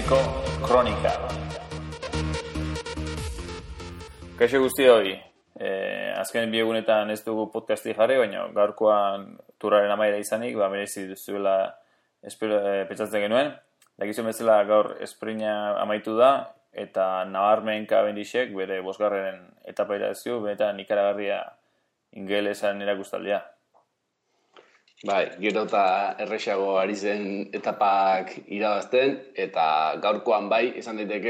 Bizkaiko Kronika. Kaixo guztioi, azken bi egunetan ez dugu podcasti jarri, baina gaurkoan turraren amaiera izanik, merezi duzuela pentsatzen genuen. Dakizuen bezala gaur esprinta amaitu da, eta nabarmen Cavendishek bere 5. etapa irabazi, benetan ikaragarria ingelesan erakustaldia. Bai, gero eta erresago ari zen etapak irabazten, eta gaurkoan bai, esan daiteke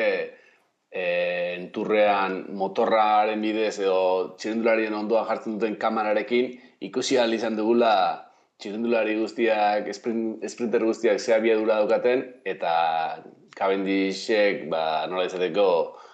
turrean motorraren bidez edo txirrindularien ondoa jartzen duten kamerarekin ikusi ahal izan dugula txirrindulari guztiak, sprinter guztiak ze abiadura daukaten, eta Cavendishek, nola izateko,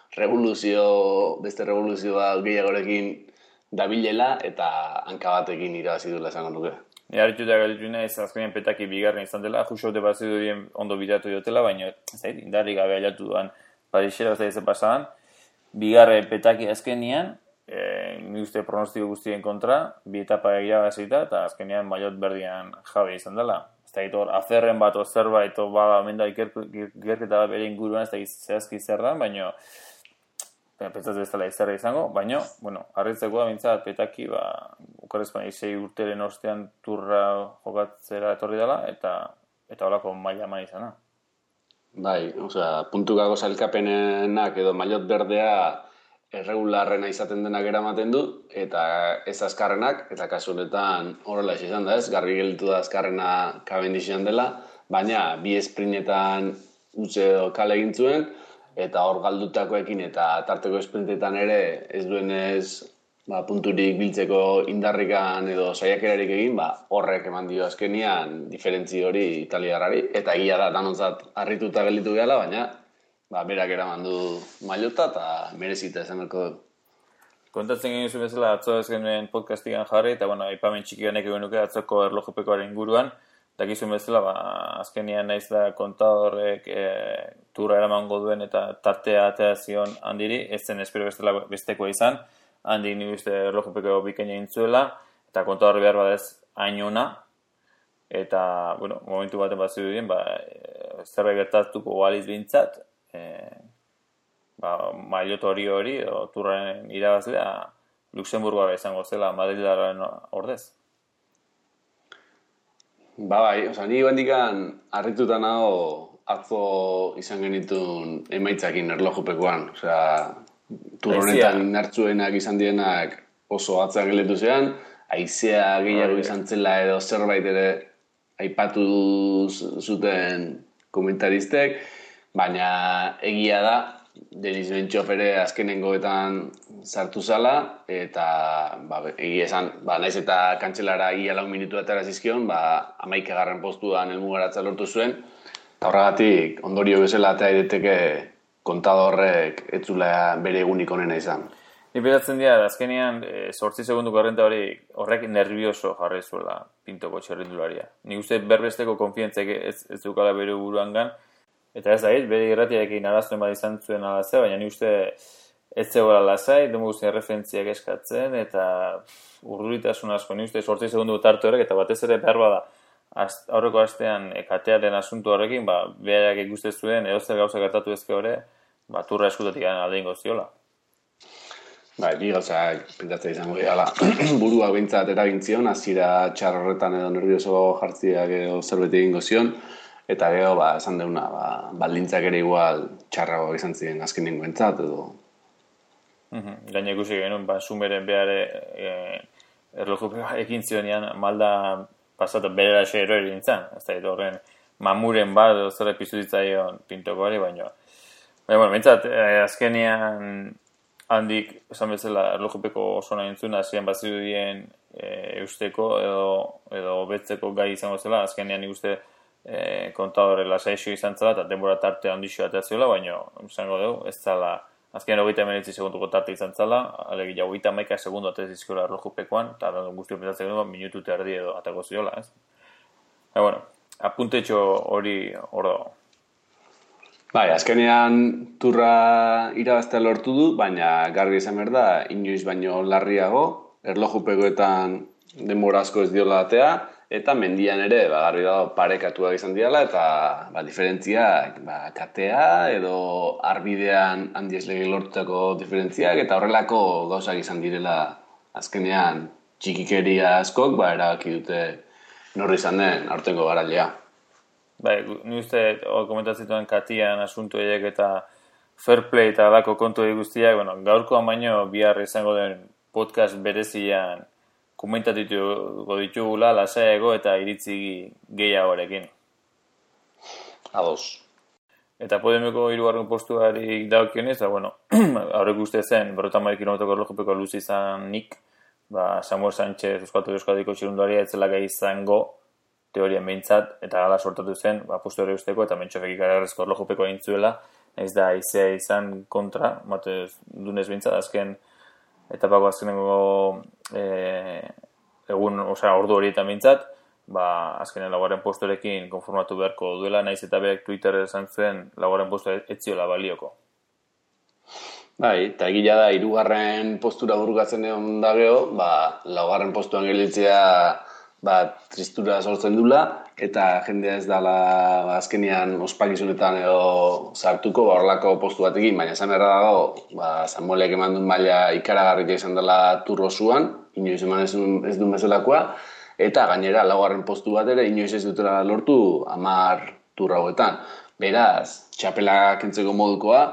beste revoluzioa gehiagorekin dabilela eta hanka batekin irabazi duela esango nuke. Harrituta galitu naiz, azkenean petaki bigarren izan dela, juxote bazidu dien ondo bidatu diotela, baina indarri gabe aliatu duan Parisera ez pasadan. Bigarren petaki azkenean, ni uste pronostiko guztien kontra, bi etapa irabazita, eta azkenean maillot berdian jabe izan dela. Ez da hor aferren bat o zerbait, bada menda ikerketa bere inguruan, ez da zehazki zer da, baina pentsatzen ez dela izarra izango, baina, harritzeko da bintzat, petaki, okorrezpan 6 urteren ostean turra jokatzera etorri dela, eta holako maila eman izana. Bai, puntukako sailkapenenak edo maillot berdea erregularrena izaten denak eramaten du, eta ez azkarrenak, eta kasu honetan horrela izan da ez, garbi gelditu da azkarrena Cavendishen dela, baina bi sprintetan utze edo kale egin zuen, eta hor galdutakoekin eta tarteko sprintetan ere ez duenez punturik biltzeko indarrikan edo saiakerarik egin, horrek eman dio azkenian diferentzi hori italiarrari, eta egia da danontzat harrituta gelditu gehala, baina berak eraman du maillota eta merezita esan berko du. Kontatzen genuen zuen bezala atzo ez genuen podcastigan jarri, eta aipamen txiki honek egon nuke atzoko erlojopekoaren inguruan, dakizuen bezala, azkenean naiz da kontadorrek turra eramango duen eta tartea ateazion handiri, ez zen espero bestekoa izan, handik ni uste erlojupeko bikaina intzuela, eta kontadorre behar badez hainona, eta, momentu baten bazidu dien, zerbait gertatuko baliz bintzat, maillot hori, turraren irabazlea, Luxemburgoa izango zela, Madrilaren ordez. Bai, ni bendikan harrituta nago atzo izan genitun emaitzakin erlojupekoan. Tur honetan indartsuenak izan dienak oso atzean gelditu zean, haizea gehiago izan zela edo zerbait ere aipatu zuten komentaristek, baina egia da, Denis Bentxoff ere azkenengoetan sartu zala, eta egia esan, naiz eta kantzelara ia 4 minutu atera zizkion, 11. postuan helmugaratza lortu zuen, eta horregatik ondorio bezala atea daiteke kontadorrek ez zula bere egunik onena izan. Ni pentsatzen dira, azkenean 8 segunduko errenta horrek nervioso jarri zuela Pintoko txirrindularia. Nik uste berbesteko konfiantzak ez dukala bere buruangan, eta ez da bere irratiarekin arazuen bat izan zuen alazea, baina ni uste ez zegoela lasai, demu guztien referentziak eskatzen, eta urduritasun asko, ni uste 8 segundu tartu horrek, eta batez ere behar bada, aurreko astean katearen asuntu horrekin, beharak ikusten zuen, edozer gauza gertatu ezke hori, turra eskutatik alde ingo ziola. Bi gauza pintatzea izango gehala. Burua bintzat eragintzion, hasiera txar horretan edo nervioso jartziak edo zerbait egingo zion, eta gero, esan deuna, baldintzak ere igual txarrago izan ziren azkenengo entzat, edo. Gaina ikusi genuen, Sumeren behar erlojupeko ekin zionean, malda pasatu berera xero egin zan. Ez da, horren mamuren bat, zer epizuditzaion Pintoko hori, baina. Bintzat, azkenean handik, esan bezala, erlojupeko oso nahi entzuna, hasieran bazidu dien eusteko edo betzeko gai izango zela, azkenean ikuste kontadore lasaixo izan zela, eta denbora tarte handixo atea ziola, baina, esango dugu, ez zala, azkenean 29 segunduko tarte izan zela, alegia 31 segundu atez izkola erlojupekoan, eta guztio pentsatzen dugu, minutu terdi edo atako ziola, ez? Apuntetxo hori hor dago. Azkenean turra irabaztea lortu du, baina garbi izan behar da, inoiz baino larriago, erlojupekoetan denbora asko ez diola atea, eta mendian ere, garbi dago parekatuak izan direla, eta diferentziak, katea edo arbidean handieslegi lortutako diferentziak, eta horrelako gauzak izan direla azkenean txikikeria askok, erabaki dute norri izan den aurtengo garailea. Bai, ni uste komentatzen katian asuntu horiek eta fair play eta alako kontu guztiak, gaurkoan baino bihar izango den podcast berezian komentatuko ditugula, lasaiago eta iritzi gehiagorekin. Ados. Eta Podemeko 3. postuari dagokionez, aurrek uste zen 50 kilometroko erlojupeko luze izan nik, Samuel Sánchez Euskadiko txirrundaria etzelaka izango teorian behintzat, eta gala sortatu zen, postu hori usteko, eta mentxofek ikararrezko erlojupeko egintzuela, ez da aizea izan kontra, dunez behintzat, azken etapako azkenengo ordu horietan behintzat, azkenen laugarren postuarekin konformatu beharko duela, naiz eta berak Twitter esan zuen laugarren postua etziola balioko. Bai, eta egia da, 3. postura burgatzen egon da geho, laugarren postuan gelitzea tristura sortzen dula, eta jendea ez dala azkenean ospakizunetan edo sartuko horrelako postu batekin, baina esan erra dago, Samuelek eman duen maila ikaragarria izan dela turrosuan, inoiz eman ez duen bezalakoa, eta gainera laugarren postu bat ere inoiz ez dutela lortu 10 turra hauetan. Beraz, txapela kentzeko modukoa,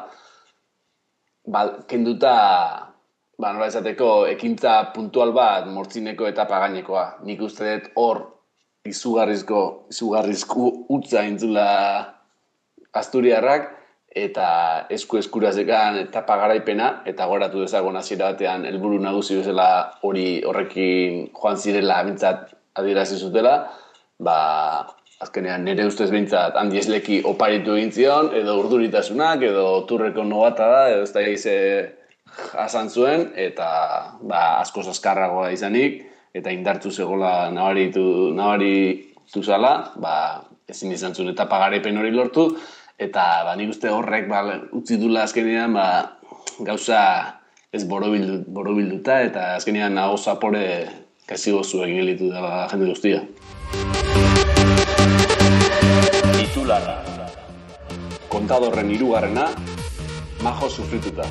kenduta nola esateko ekintza puntual bat mortzineko etapa gainekoa. Nik uste dut hor izugarrizko utza intzula Asturiarrak eta eskurazekan etapa garaipena eta goratu dezagon hasiera batean helburu nagusi bezala horrekin joan zirela bintzat adierazi zutela, azkenean nire ustez bintzat handiesleki oparitu egin zion, edo urduritasunak, edo turreko nobata da, edo ez da egize jasan zuen, eta askoz azkarragoa izanik, eta indartu zegoela nabaritu zala, ezin izan zuen etapa garaipen hori lortu, eta nik uste horrek utzi dula azkenean gauza ez borobilduta, eta azkenean nago zapore kasi gozu egin gelitu dela jende guztia. Titularra. Kontadorren 3. Majo sufrituta.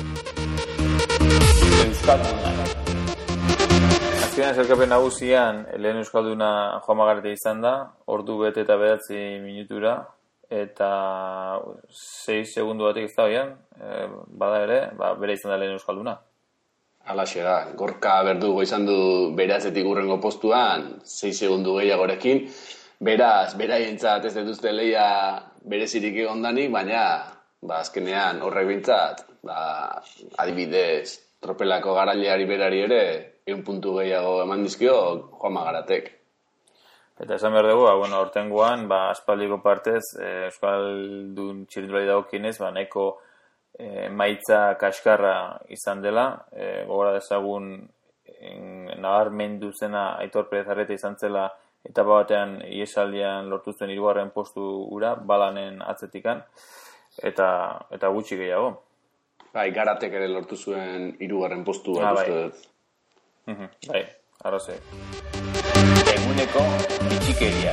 Euskalduna. Azkenean zerkapen nagusian, lehen Euskalduna Juan Magarete izan da, ordu bete eta 9 minutura, eta 6 segundu batek ez da hoian, bada ere, bere izan da lehen Euskalduna. Alaxe da, Gorka Berdugo izan du bere atzetik urrengo postuan, 6 segundu gehiagorekin, beraz, beraientzat ez dituzte lehia berezirik egondanik, baina azkenean horrek bintzat, adibidez, tropelako garaileari berari ere, 1 puntu gehiago eman dizkio Juan Magaratek. Eta esan behar dugu, hortengoan, aspaldiko partez, Euskaldun txirrindulari dagokienez, nahiko maitza kaskarra izan dela, gogora dezagun nabarmendu zena Aitor Perez Arreta izan zela etapa batean iesaldian lortu zuen 3. postu ura, balanen atzetikan, eta gutxi gehiago. Garatek ere lortu zuen 3. postu bat uste dut. Arrazoi. Eguneko bitxikeria.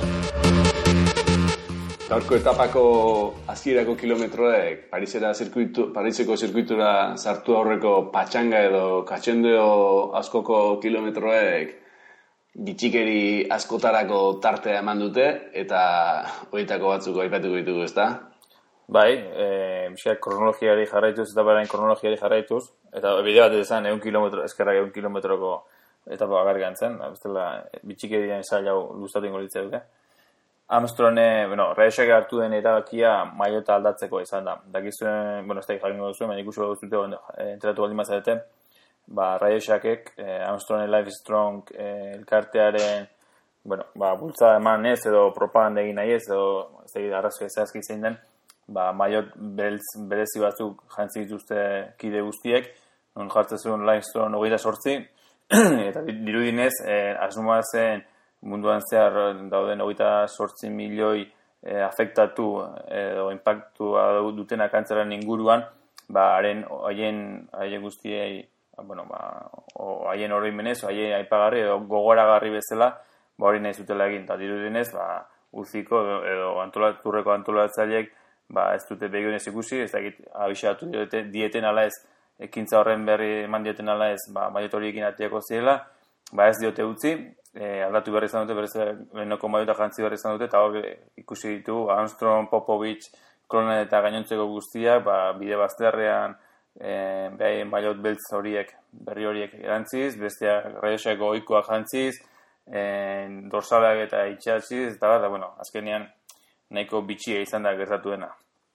Gaurko etapako hasierako kilometroek Pariseko zirkuitura sartu aurreko patxanga edo katxendeo askoko kilometroek bitxikeri askotarako tartea eman dute eta horietako batzuk aipatuko ditugu, ezta? Bai, kronologiari jarraituz eta berain kronologiari jarraituz, eta bide bat ezan 100 kilometro, eskerrak 100 kilometroko etapa bakarrik antzen, bestela bitxikerien zail hau luzatu ingo litzea dute. Armstronge, Raiexak hartu den erabakia maiota aldatzeko izan da. Dakizuen, ez da jakingo duzuen, baina ikusi duzute enteratu baldin bazarete, Raiexakek Armstronge Life is Strong elkartearen bultzada eman ez, edo propaganda egin nahi ez, edo ez da arrazio ezazki zein den, maiot berezi batzuk jantzi dituzte kide guztiek, non jartzen zuen Life is Strong 28, eta dirudinez, asmoa zen munduan zehar dauden 28 milioi afektatu edo impactua dutena kantzeraren inguruan, haien guztiei, haien oroimenez, haien aipagarri edo gogoragarri bezala, hori nahi zutela egin, eta dirudienez, uziko edo turreko antolatzaileek, ez dute begionez ikusi, ez dakit abixatu dieten ala ez, ekintza horren berri eman dieten ala ez, maiotoriekin atiako zirela, ez diote utzi, aldatu berri izan dute, lehenoko maiota jantzi berri izan dute, eta hor ikusi ditu Armstrong, Popovich, Klonen eta gainontzeko guztiak, bide bazterrean, behai maiot beltz horiek, berri horiek erantziz, bestea raiosako oikoak jantziz, dorsaleak eta itxatziz, eta azkenean nahiko bitxia izan da gertatuena.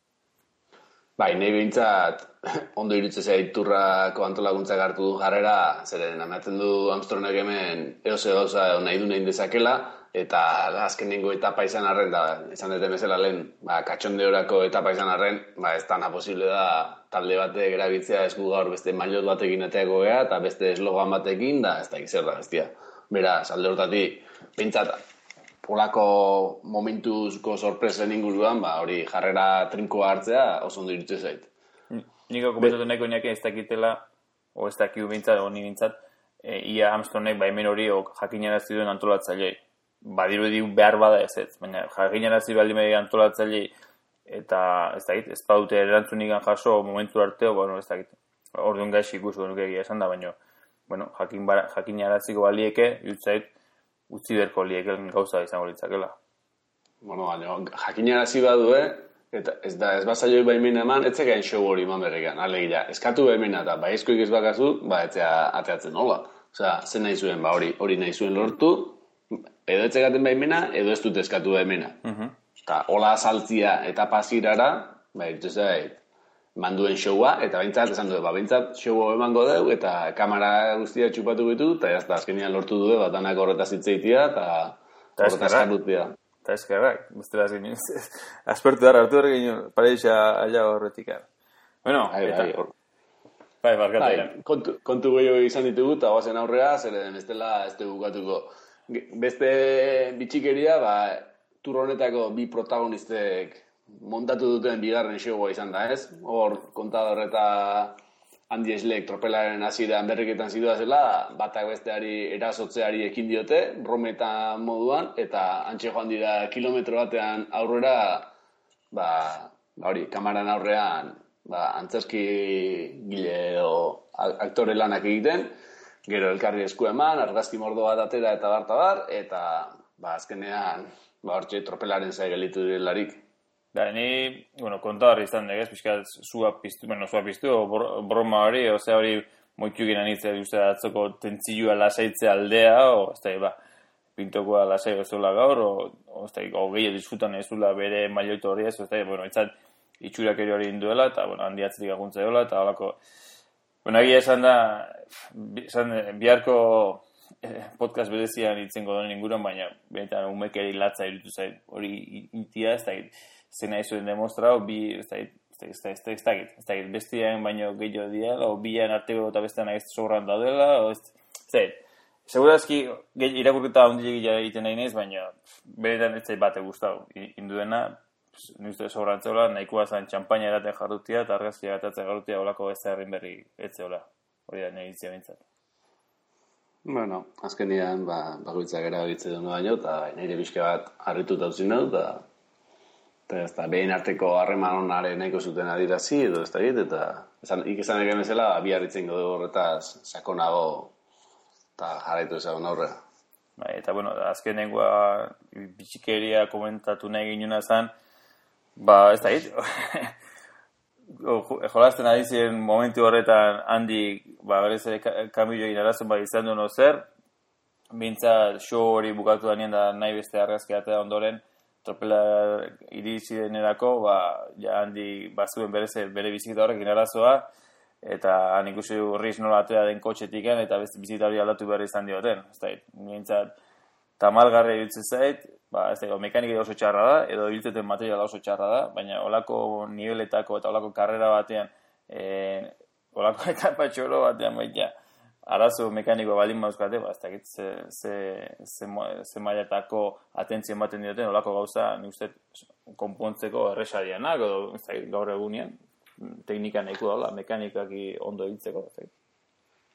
Bai, nahi behintzat, ondo iruditzen zait turrako antolakuntzak hartu du jarrera, zeren ematen du Armstrongek hemen eose gauza nahi du nahi dezakela, eta azkenengo etapa izan arren, da, izan dute bezala lehen, katxondeorako etapa izan arren, ez dana posible da talde batek erabiltzea esku gaur beste mailot batekin ateako gea, eta beste eslogan batekin, da ez da zer da bestia. Beraz, alde hortatik, behintzat, polako momentuzko sorpresen inguruan, hori jarrera trinkoa hartzea oso ondo iruditzen zait. Niko komentatu nahiko niake ez dakitela, o ez dakiu bintzat, o ni bintzat, ia Armstrongek hemen hori jakinarazi duen antolatzaileei. Badirudi behar bada ez, baina jakinarazi baldin media antolatzaileei, eta ez dakit, ez badute erantzunik jaso momentu arteo, ez dakit, orduan gaixi ikustu nuke egia esan da, baina, jakinaraziko balieke, jutzait, utzi berko lieken gauza izango litzakela. Baina, jakinarazi badue, eta ez bazaioi baimena eman, etzekain show hori eman berrekan, alegia, eskatu baimena eta baizkoik ez bakazu, etzea ateatzen nola. Osea, zen nahi zuen, hori nahi zuen lortu, edo etzekaten baimena, edo ez dut eskatu baimena. Eta hola saltzia eta pasirara, manduen showa, eta behintzat, esan du, behintzat showa emango deu, eta kamera guztia txupatu bitu, eta jazta, azkenean lortu du, danak horretaz hitzeitia, eta horretaz jarrutia. Eta eskerrak, bestela zinen, aspertu dara hartu erregin, pareixa aila horretik. Bueno, eta... Bai, barkatu. Kontu gehiago izan ditugu, eta guazen aurrea, zeren bestela ez dugu gatuko. Beste bitxikeria, tur honetako bi protagonistek montatu duten bigarren showa izan da, ez? Hor, kontador eta Andy Schleck tropelaren hasieran berriketan zidua zela, batak besteari erasotzeari ekin diote, brometa moduan, eta antxe joan dira kilometro batean aurrera, hori, kamaran aurrean, antzerki gile edo aktore lanak egiten, gero elkarri esku eman, argazki mordo bat atera eta bar, eta azkenean, hortxe tropelaren zai gelitu direlarik. Ni, kontador izan degez, pixkat zua piztu, broma hori, hori moitukin anitzea duzea atzoko tentzioa lasaitzea aldea, pintokoa lasai ozola gaur, o gehiago disfrutan ezula bere maioito hori ez, itzat itxurak eri hori induela, eta handiatzetik aguntza egola, eta holako, egia esan da, biharko podcast berezian itzengo donen inguruan, baina benetan umekeri latza irutu zait hori itia, ez da, zena izuen demostrau, ez dakit, bestian baino gehiago diela, o bian arteko eta bestean ez sobran daudela, segurazki irakurketa ondilegia egiten nahi naiz, baina beretan ez zait bate gustau induena, nuzte sobrantzeola, nahikoa zen txampaina eraten jarrutia, eta argazkia gatatzen jarrutia olako ez herrin berri etzeola, hori da nahi itzia bintzat. Bueno, azkenian, bakoitzak erabiltze duen baino, eta nire bizke bat harrituta utzin dut, eta behin arteko harreman honaren nahiko zuten adirazi, edo ez da egit, eta ikesan egen bezala, bi harritzen godu horretaz sakonago eta jarraitu ezagun aurrera. Eta, azkenengoa bitxikeria komentatu nahi ginuna zen, ez da egit, jolazten ari ziren momentu horretan handi, berez ere kamillo egin arazen izan duen zer, bintzat show hori bukatu da nien da nahi beste argazki atea ondoren, tropela iritsi denerako, handi bazuen bere bizikita horrekin arazoa, eta han ikusi horriz nola atea den kotxetik eta beste bizikita hori aldatu behar izan dioten. Nintzat, tamalgarri iruditzen zait, mekanika oso txarra da, edo ibiltzeten materiala oso txarra da, baina olako niveletako eta olako karrera batean, olako etapa txoro batean, arazo mekaniko baldin mauzkate, ez dakit ze mailatako atentzio ematen dioten, olako gauza, nik uste, konpontzeko erresa dianak, edo gaur egunean, teknika nahiko daula, mekanikaki ondo hiltzeko.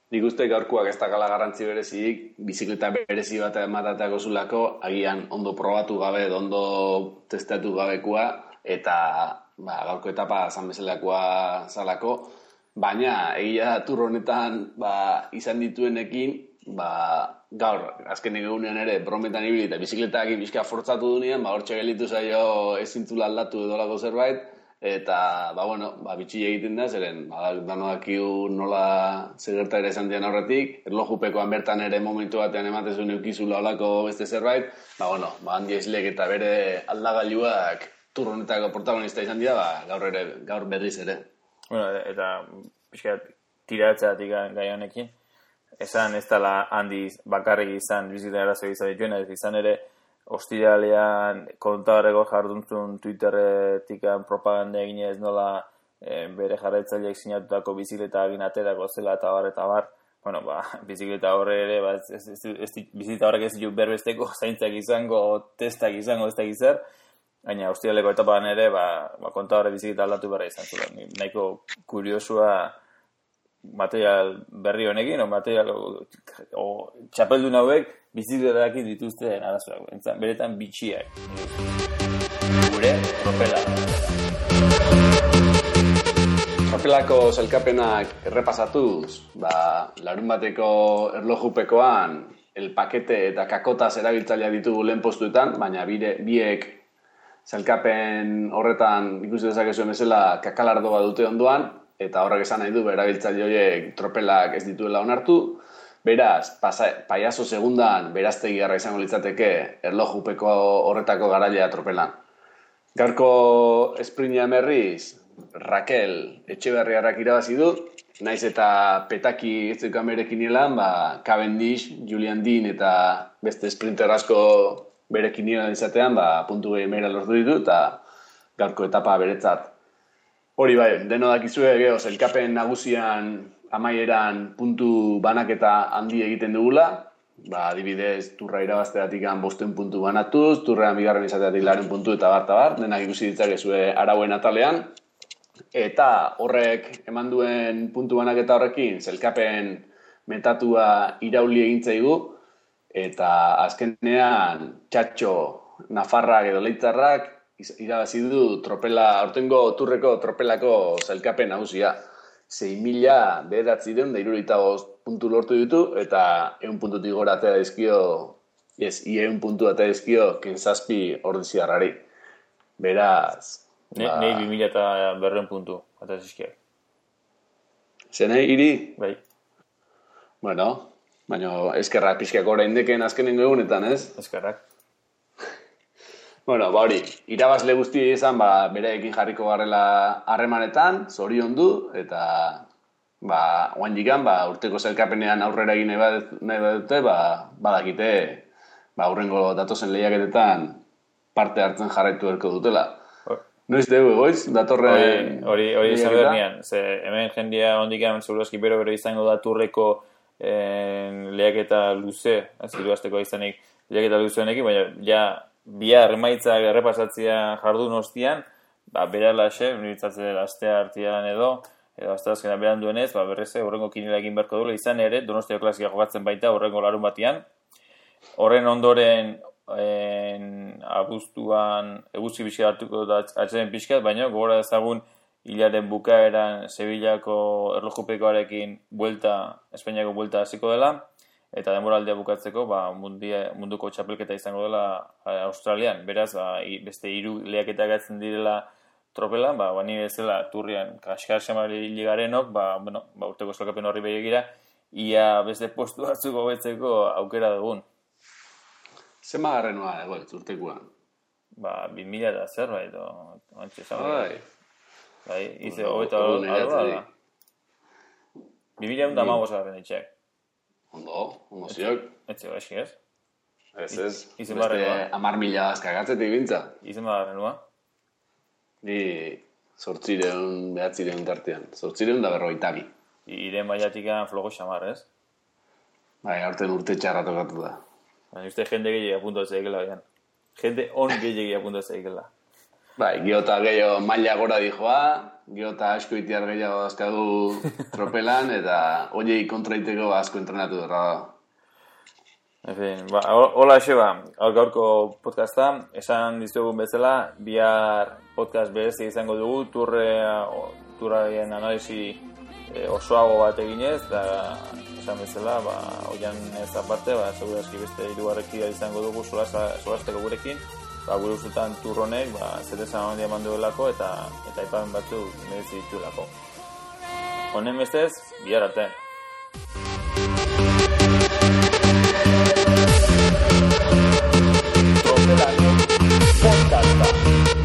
Nik uste gaurkoak ez dakala garrantzi berezik, bizikleta berezi bat ematatako zulako, agian ondo probatu gabe, ondo testatu gabekoa, eta gaurko etapa zan bezalakoa zalako, baina egia tur honetan izan dituenekin, gaur, azken egunean ere, brometan ibili eta bizikletakin bizka fortzatu dunean, hortxe gelitu zaio ezintzula aldatu edolako zerbait, eta, bitxi egiten da, zeren, danodakiu nola zegerta ere esan dian aurretik, erlojupekoan bertan ere momentu batean ematezun eukizula olako beste zerbait, handi eslek eta bere aldagailuak turronetako protagonista izan dira, gaur berriz ere. Bueno, eta pixka tiratzeatik gai honekin, esan ez dela handi bakarrik izan, bizitzen arazo izan dituena, izan ere, ostiralean kontabarreko jarduntzun Twitterretik propaganda eginez nola bere jarraitzaileek sinatutako bizikleta egin aterako zela eta bar. Bueno, bizikleta horre ere, bizikleta horrek ez ditu berbesteko zaintzak izango, testak izango, ez da gizar. Baina ostiraleko etapan ere, kontabarre bizikleta aldatu berra izan zuen. Nahiko kuriosua material berri honekin, txapeldun hauek bizikletak dituzten arazoak, beretan bitxiak. Gure tropela. Tropelako sailkapenak errepasatuz, larun bateko erlojupekoan el pakete eta kakotaz erabiltzailea ditugu lehen postuetan, baina biek sailkapen horretan ikusi dezakezuen bezala kakalardo bat dute ondoan, eta horrek esan nahi du erabiltzaile horiek tropelak ez dituela onartu. Beraz, paiazo segundan beraztegi garra izango litzateke erlojupeko horretako garailea tropelan. Gaurko esprinia berriz, Raquel Etxeberriarrak irabazi du, naiz eta petaki ez dukan bere kinielan, Cavendish, Julian Dean eta beste sprinter asko bere kinielan izatean, puntu gehi meira lortu ditu eta gaurko etapa beretzat. Hori deno dakizue, sailkapen nagusian amaieran puntu banaketa handi egiten dugula. Adibidez, turra irabazteatik 5 puntu banatuz, turrean bigarren izateatik 2 puntu eta bar, denak ikusi ditzakezue arauen atalean. Eta horrek eman duen puntu banaketa horrekin, sailkapen metatua irauli egintzaigu, eta azkenean txatxo nafarrak edo leitzarrak irabazi du aurtengo turreko tropelako sailkapen nagusia. 6.975 puntu lortu ditu eta 100 puntutik gora atea dizkio, 100 puntu atea dizkio Kenzazpi ordiziarrari. Beraz... Nei 2.200 puntu atea dizkiak. Zenei, iri? Bai. Bueno, baina eskerrak pixkiak orain deken azkenen egunetan, ez? Eskerrak. Bueno, hori, irabazle guzti izan, bereekin jarriko garrela harremanetan, zorion du, eta oain dikan, urteko sailkapenean aurrera egin nahi badute, badakite, aurrengo datozen lehiaketetan parte hartzen jarraitu erko dutela. Noiz dugu, egoiz, datorren... Hori izan bernean, hemen jendia ondikan segurazki bero izango da turreko lehiaketa luze, hiruazteko izanik lehiaketa luzenekin, baina ja... Bihar emaitzak errepasatzea jardun ostian, beralaxe, unibertsatzen astea artean edo asteazkena beran duenez, berrez horrengo kinela egin beharko duela, izan ere, Donostia klasika jokatzen baita horrengo larun batian. Horren ondoren abuztuan eguzki pixka hartuko da atzenen pixkat, baina gogora ezagun hilaren bukaeran Sevillako erlojupekoarekin Espainiako buelta hasiko dela, eta denboraldea bukatzeko munduko txapelketa izango dela Australian. Beraz, beste 3 lehiaketak gatzen direla tropelan, bani bezala turrian kaskar xamari ligarenok, urteko sailkapen horri begira, ia beste postu batzuk hobetzeko aukera dugun. Zema garrenua egoet urtekoan? 2000 eta zerbait, antxe esan. Ize hobeta da. 2015 garren etxeak. Ondo ziok. Etxe baixi ez? Ez, beste 10.000 azkagatzetik bintza. Izen bagarrenua? Ni 800 tartean. 852. Iren baiatik flojo xamar, ez? Aurten urte txarra tokatu da. Uste jende gehiagia apuntatzea ikela, bian. Jende on gehiagia apuntatzea ikela. Giota gehiago maila gora dijoa, gero eta asko itiar gehiago dazkagu tropelan, eta horiei kontraiteko asko entrenatu dara da. En fin, hola Xeba, gaurko podcasta, esan dizugun bezala, bihar podcast berezi izango dugu, turraren analisi osoago bat eginez, eta esan bezala, oian ez aparte, segurazki beste hirugarrekia izango dugu solasteko gurekin, gure usutan turronek, zer esan handia eman duelako, eta aipamen batzuk merezi ditulako. Honen bestez, bihar arte. Podcasta.